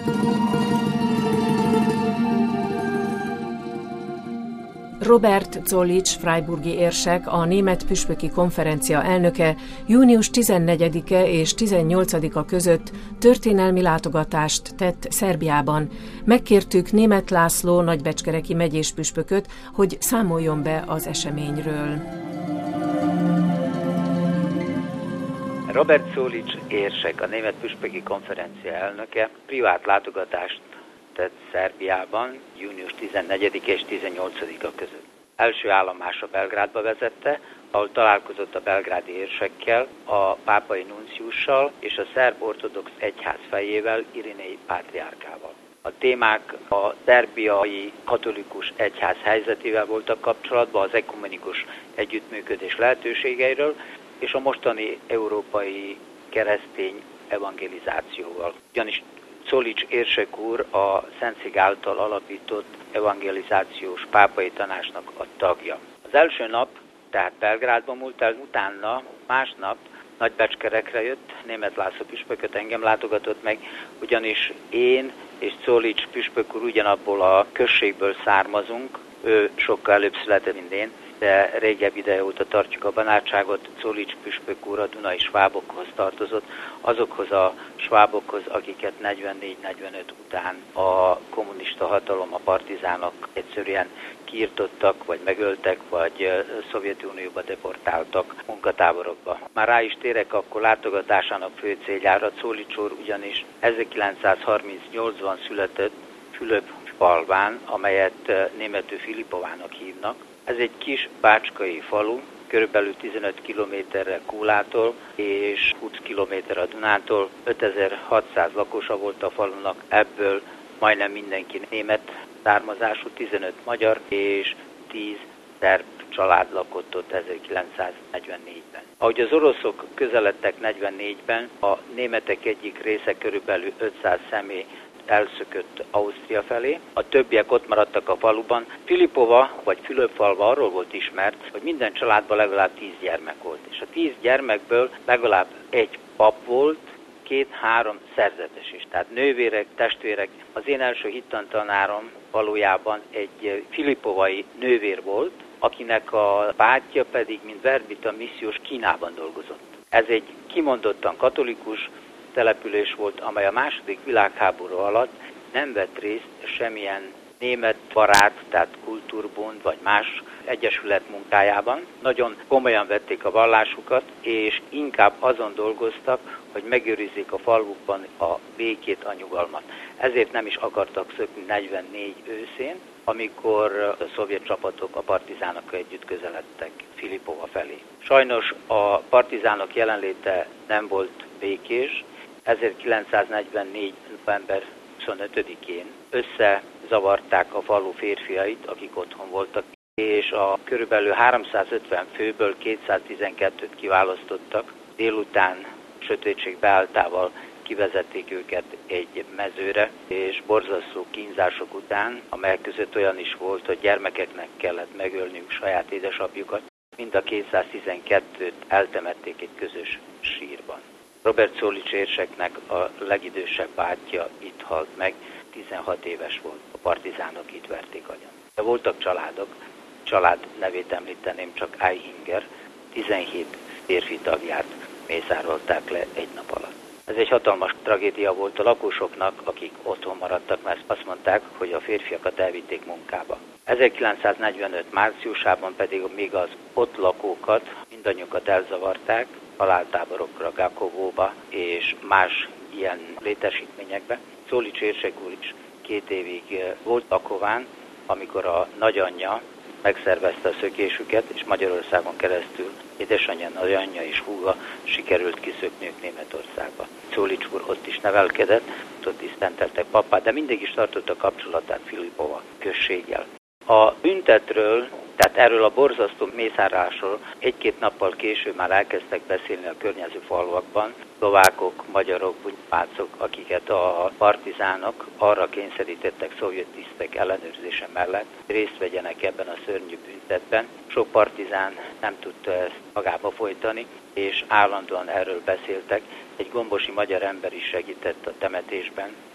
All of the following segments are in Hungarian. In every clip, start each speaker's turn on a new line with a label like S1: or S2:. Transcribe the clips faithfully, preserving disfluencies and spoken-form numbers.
S1: Robert Zollitsch freiburgi érsek, a Német Püspöki Konferencia elnöke június tizennegyedike és tizennyolcadika között történelmi látogatást tett Szerbiában. Megkértük Németh László nagybecskereki megyés püspököt, hogy számoljon be az eseményről.
S2: Robert Zollitsch érsek, a Német Püspöki Konferencia elnöke privát látogatást tett Szerbiában június tizennegyedike és tizennyolcadika között. Első állomása Belgrádba vezette, ahol találkozott a belgrádi érsekkel, a pápai nunciussal és a szerb ortodox egyház fejével, Irinei pátriárkával. A témák a szerbiai katolikus egyház helyzetével voltak kapcsolatban, az ekumenikus együttműködés lehetőségeiről és a mostani európai keresztény evangelizációval. Ugyanis Zollitsch érsek úr a Szentszék által alapított evangelizációs pápai tanácsnak a tagja. Az első nap, tehát Belgrádban múlt el, utána másnap Nagybecskerekre jött, Németh László püspököt engem látogatott meg, ugyanis én és Zollitsch püspök úr ugyanabból a községből származunk, ő sokkal előbb született, mint én, de régebb ideje óta tartjuk a barátságot. Zollitsch püspök úr a dunai svábokhoz tartozott, azokhoz a svábokhoz, akiket negyvennégy negyvenöt után a kommunista hatalom, a partizánok egyszerűen kiirtottak, vagy megöltek, vagy Szovjetunióba deportáltak munkatáborokba. Már rá is térek akkor látogatásának fő céljára. Zollitsch úr ugyanis ezerkilencszázharmincnyolcban született Fülöp-falván, amelyet németül Filipovának hívnak. Ez egy kis bácskai falu, körülbelül tizenöt kilométerre Kólától és húsz kilométer a Dunától. ötezer-hatszáz lakosa volt a falunak, ebből majdnem mindenki német származású, tizenöt magyar és tíz szerb család lakott ott ezerkilencszáznegyvennégyben. Ahogy az oroszok közeledtek negyvennégyben, a németek egyik része körülbelül ötszáz személy elszökött Ausztria felé, a többiek ott maradtak a faluban. Filipova, vagy Fülöp-falva arról volt ismert, hogy minden családban legalább tíz gyermek volt, és a tíz gyermekből legalább egy pap volt, két-három szerzetes is, tehát nővérek, testvérek. Az én első hittanttanárom valójában egy filipovai nővér volt, akinek a bátyja pedig, mint verbita missziós Kínában dolgozott. Ez egy kimondottan katolikus település volt, amely a második világháború alatt nem vett részt semmilyen német barát, tehát kultúrbund vagy más egyesület munkájában. Nagyon komolyan vették a vallásukat, és inkább azon dolgoztak, hogy megőrizzék a falvukban a békét, a nyugalmat. Ezért nem is akartak szökni negyvennégy őszén, amikor a szovjet csapatok a partizánok együtt közeledtek Filipova felé. Sajnos a partizánok jelenléte nem volt békés. ezerkilencszáznegyvennégy. november huszonötödikén összezavarták a falu férfiait, akik otthon voltak, és a körülbelül háromszázötven főből kétszáztizenkettőt kiválasztottak. Délután sötétség beálltával kivezették őket egy mezőre, és borzasztó kínzások után, amelyek között olyan is volt, hogy gyermekeknek kellett megölniük saját édesapjukat, mind a kétszáztizenkettőt eltemették egy közös sírban. Robert Zollitsch érseknek a legidősebb bátyja itt halt meg, tizenhat éves volt, a partizánok itt verték agyon. De voltak családok, család nevét említeném csak Eichinger, tizenhét férfi tagját mészárolták le egy nap alatt. Ez egy hatalmas tragédia volt a lakosoknak, akik otthon maradtak, mert azt mondták, hogy a férfiakat elvitték munkába. ezerkilencszáznegyvenöt. márciusában pedig még az ott lakókat, mindannyiukat elzavarták, haláltáborokra, Gakovóba és más ilyen létesítményekbe. Zollitsch érsek úr is két évig volt Gakován, amikor a nagyanyja megszervezte a szökésüket, és Magyarországon keresztül édesanyja, nagyanyja és húga sikerült kiszökniük Németországba. Zollitsch úr ott is nevelkedett, ott is szenteltek pappát, de mindig is tartotta kapcsolatát Filipova községgel. A büntetről, tehát erről a borzasztó mészárlásról egy-két nappal később már elkezdtek beszélni a környező falvakban, szlovákok, magyarok, bunypácok, akiket a partizánok arra kényszerítettek szovjet tisztek ellenőrzése mellett, részt vegyenek ebben a szörnyű büntetben. Sok partizán nem tudta ezt magába folytani, és állandóan erről beszéltek. Egy gombosi magyar ember is segített a temetésben,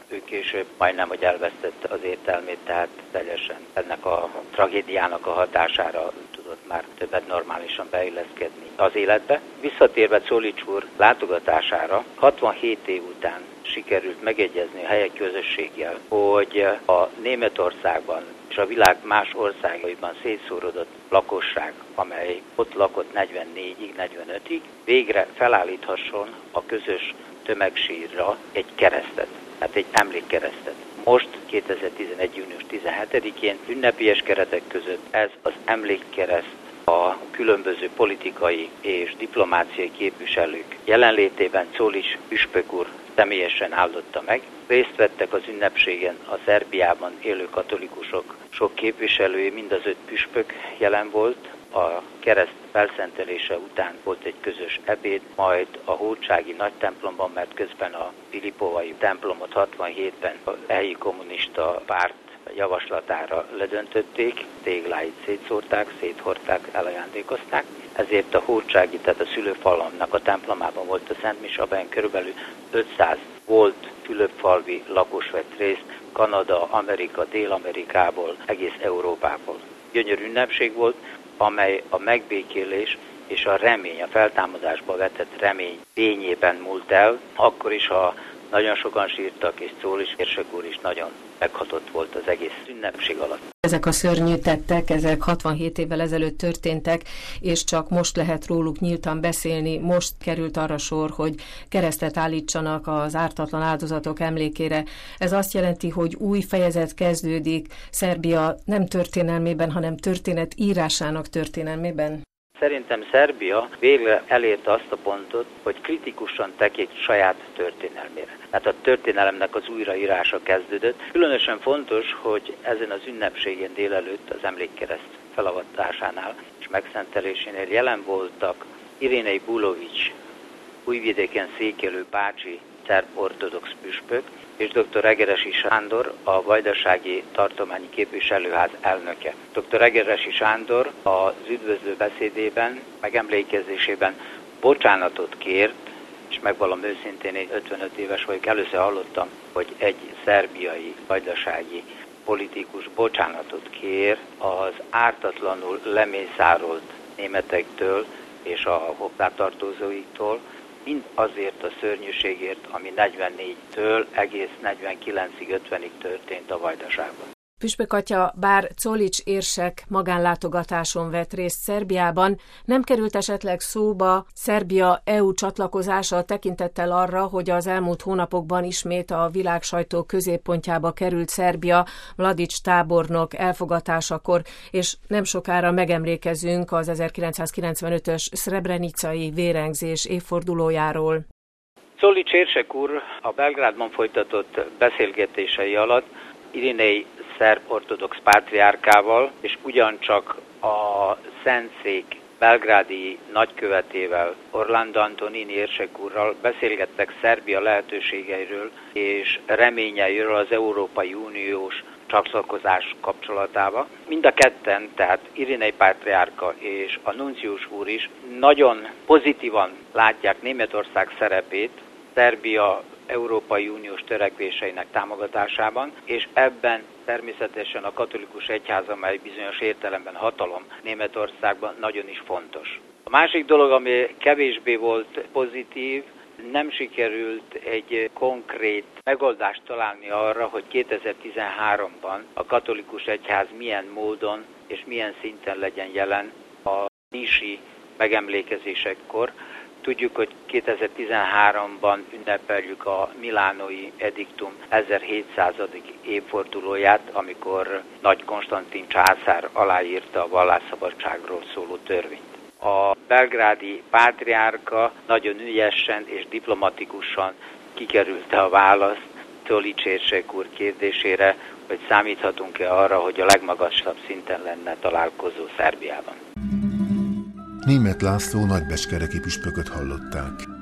S2: ő később majdnem, hogy elvesztette az értelmét, tehát teljesen ennek a tragédiának a hatására tudott már többet normálisan beilleszkedni az életbe. Visszatérve Czolics úr látogatására, hatvanhét év után sikerült megegyezni a helyi közösséggel, hogy a Németországban és a világ más országaiban szétszórodott lakosság, amely ott lakott negyvennégyig, negyvenötig, végre felállíthasson a közös tömegsírra egy keresztet, tehát egy emlékkeresztet. Most, kétezer-tizenegy. június tizenhetedikén ünnepélyes keretek között ez az emlékkereszt a különböző politikai és diplomáciai képviselők jelenlétében Czolics püspök úr személyesen áldotta meg. Részt vettek az ünnepségen a Szerbiában élő katolikusok sok képviselői, mind az öt püspök jelen volt. A kereszt felszentelése után volt egy közös ebéd, majd a hódsági nagy templomban, mert közben a Filipovai templomot hatvanhétben a helyi kommunista párt javaslatára ledöntötték, tégláit szétszórták, széthordták, elajándékozták. Ezért a hódsági, tehát a szülőfalomnak a templomában volt a Szent Mise, amelyen körülbelül ötszáz volt fülöpfalvi lakos vett részt, Kanada, Amerika, Dél-Amerikából, egész Európából. Gyönyörű ünnepség volt, amely a megbékélés és a remény, a feltámadásba vetett remény fényében múlt el, akkor is, ha nagyon sokan sírtak, és Czolics érsek úr is nagyon meghatott volt az egész ünnepség alatt.
S1: Ezek a szörnyű tettek, ezek hatvanhét évvel ezelőtt történtek, és csak most lehet róluk nyíltan beszélni, most került arra sor, hogy keresztet állítsanak az ártatlan áldozatok emlékére. Ez azt jelenti, hogy új fejezet kezdődik Szerbia nem történelmében, hanem történet írásának történelmében.
S2: Szerintem Szerbia végre elérte azt a pontot, hogy kritikusan tekint saját történelmére. Tehát a történelemnek az újraírása kezdődött. Különösen fontos, hogy ezen az ünnepségen délelőtt az emlékkereszt felavatásánál és megszentelésénél jelen voltak Irénei Bulovics, Újvidéken székelő bácsi szerb ortodox püspök, és dr. Egeresi Sándor, a Vajdasági Tartományi Képviselőház elnöke. dr. Egeresi Sándor az üdvözlő beszédében, megemlékezésében bocsánatot kért, és megvallom őszintén, én ötvenöt éves vagyok, először hallottam, hogy egy szerbiai, vajdasági politikus bocsánatot kér az ártatlanul lemészárolt németektől és a hozzátartozóiktól, mind azért a szörnyűségért, ami negyvennégytől egész negyvenkilencig, ötvenig történt a Vajdaságban.
S1: Püspök atya, bár Czolics érsek magánlátogatáson vett részt Szerbiában, nem került esetleg szóba Szerbia é u csatlakozása tekintettel arra, hogy az elmúlt hónapokban ismét a világsajtó középpontjába került Szerbia Mladić tábornok elfogatásakor, és nem sokára megemlékezünk az ezerkilencszázkilencvenötös szrebrenicai vérengzés évfordulójáról.
S2: Czolics érsek úr a Belgrádban folytatott beszélgetései alatt Irénei szerb ortodox pátriárkával, és ugyancsak a Szentszék belgrádi nagykövetével, Orlando Antonini érsek úrral beszélgettek Szerbia lehetőségeiről és reményeiről az Európai Uniós csatlakozás kapcsolatában. Mind a ketten, tehát Irénei pátriárka és a nuncius úr is nagyon pozitívan látják Németország szerepét Szerbia Európai Uniós törekvéseinek támogatásában, és ebben természetesen a katolikus egyház, amely bizonyos értelemben hatalom Németországban, nagyon is fontos. A másik dolog, ami kevésbé volt pozitív, nem sikerült egy konkrét megoldást találni arra, hogy kétezer-tizenháromban a katolikus egyház milyen módon és milyen szinten legyen jelen a nisi megemlékezésekkor. Tudjuk, hogy kétezer-tizenháromban ünnepeljük a milánói ediktum ezerhétszázadik évfordulóját, amikor Nagy Konstantin császár aláírta a vallásszabadságról szóló törvényt. A belgrádi pátriárka nagyon ügyesen és diplomatikusan kikerülte a választ Czolics érsek úr kérdésére, hogy számíthatunk-e arra, hogy a legmagasabb szinten lenne találkozó Szerbiában.
S3: Németh László nagybeskereki püspököt hallották.